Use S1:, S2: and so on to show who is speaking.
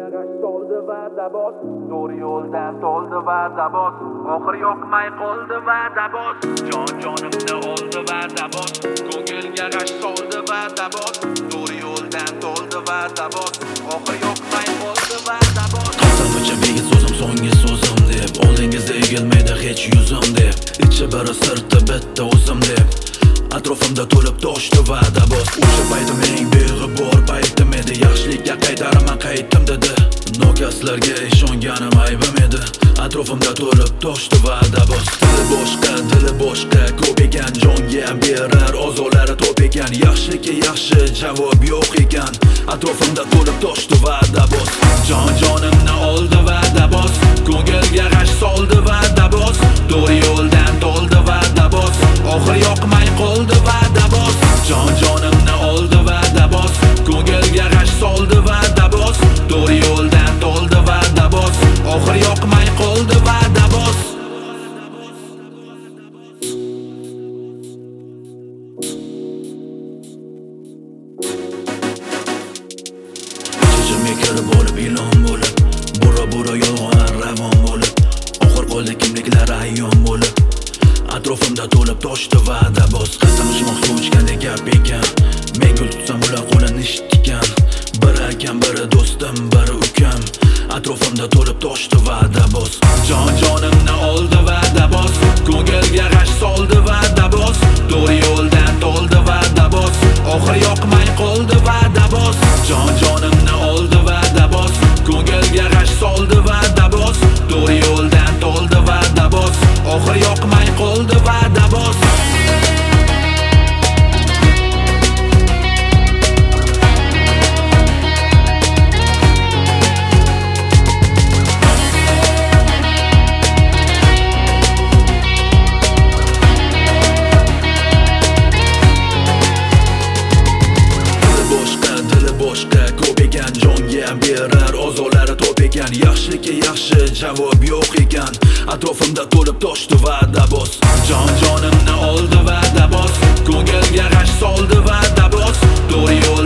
S1: g'ash soldi va dabos, to'g'ri yo'ldan to'ldi va dabos, oxir yoqmay qoldi va dabos, jonimni oldi va dabos, ko'ngilga g'ash soldi va dabos, to'g'ri yo'ldan to'ldi va dabos, oxir yoqmay qoldi va dabos.
S2: Qasamcha begit so'zim so'nggi so'zim deb, oldingizda egilmaydi hech yuzim deb, ichi biri sirti bitta o'zim deb, atrofimda to'lib toshdi va dabos. O'sha paytim eng beg'ubor paytim edi, yaxshilikka qaytaraman qaytdim dedi. Nokaslarga ishonganim aybim edi, atrofimda to'lib toshdi va dabos. Dili boshqa ko'p ekan, jonga berar ozorlari to'p ekan, yaxshilikka yaxshi javob yo'q ekan, atrofimda to'lib toshdi va dabos. Jonimni oldi va dabos, ko'ngilga g'ash soldi va dabos, to'g'ri yo'ldan to'ldi va dabos, oxir yoqmay qoldi va dabos. Jonimni oldi va dabos, ko'ngilga g'ash soldi va dabos, to'g'ri yo'ldan to'ldi va dabos, oxir yoqmay qoldi va dabos. Chechimga kirib olib ilon bo'lib, bura yolg'on ravon bo'lib, oxir qoldi kimliklar ayyon bo'lib, atrofimda to'lib toshdi va dabos. Qasam ichmoq suv ichgandek gap ekan, men gul tutsam ular qo'lini ishtikan, biri akam biri do'stim biri ukam, atrofimda to'lib toshdi va dabos. Jonimni oldi va dabos, ko'ngilga g'ash soldi va dabos, to'g'ri yo'ldan to'ldi va dabos, oxir yoqmay qoldi va dabos. Jonimni oldi va dabos, ko'ngilga g'ash soldi va dabos, to'g'ri yo'ldan to'ldi va dabos, oxir yoqmay qoldi va dabos. Ko'p ekan, jonga berar ozorlari to'p ekan, yaxshilikka yaxshi javob yo'q ekan, atrofimda to'lib toshdi va dabos. Jonimni oldi va dabos, ko'ngilga g'ash soldi va dabos, to'g'ri yo'l